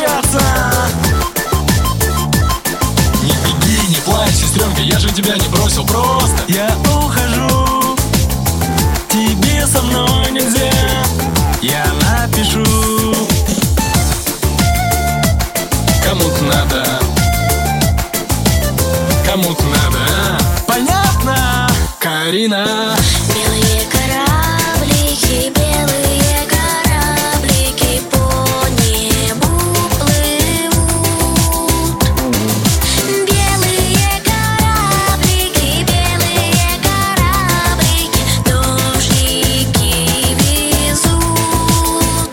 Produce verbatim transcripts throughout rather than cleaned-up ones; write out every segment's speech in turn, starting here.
общаться. Не беги, не плачь, сестренка, я же тебя не бросил просто. Я ухожу, тебе со мной нельзя. Я напишу, кому-то надо, кому-то надо. понятно, Карина. Белые кораблики, белые кораблики по небу плывут. Белые кораблики, белые кораблики, дождики везут.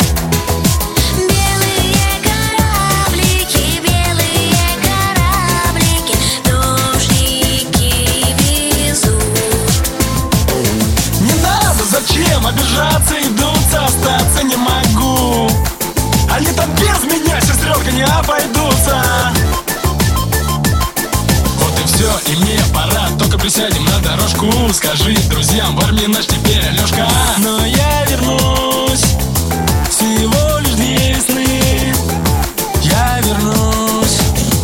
Белые кораблики, белые кораблики, дождики везут. не надо, зачем обижаться и дуться, остаться не могу. Они там без меня, сестренка, не обойдутся. Вот и все, и мне пора, только присядем на дорожку. Скажи друзьям, в армии наш теперь Алешка. Но я вернусь, всего лишь две весны. Я вернусь,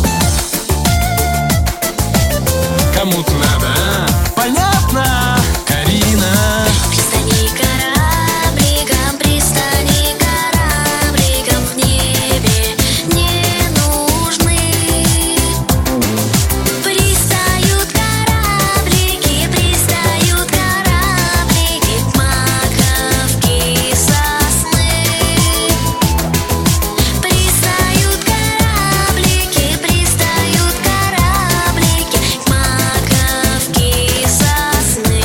Кому-то надо, понятно, Карина. Пристани корабликом, пристани корабликом, в небе не нужны. Пристают кораблики, пристают кораблики к маковке сосны. Пристают кораблики, пристают кораблики к маковке сосны.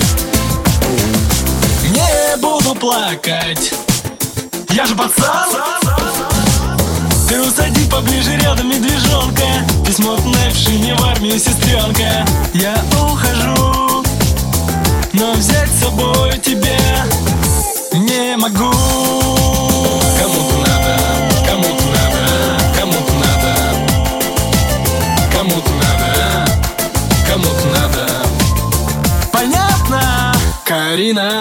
не буду плакать. Я же пацан. Ты усади поближе рядом, медвежонка. Письмо, отправивший мне в армию, сестренка. Я ухожу, но взять с собой тебя не могу. Кому-то надо, кому-то надо, кому-то надо, кому-то надо, кому-то надо. Понятно, Карина.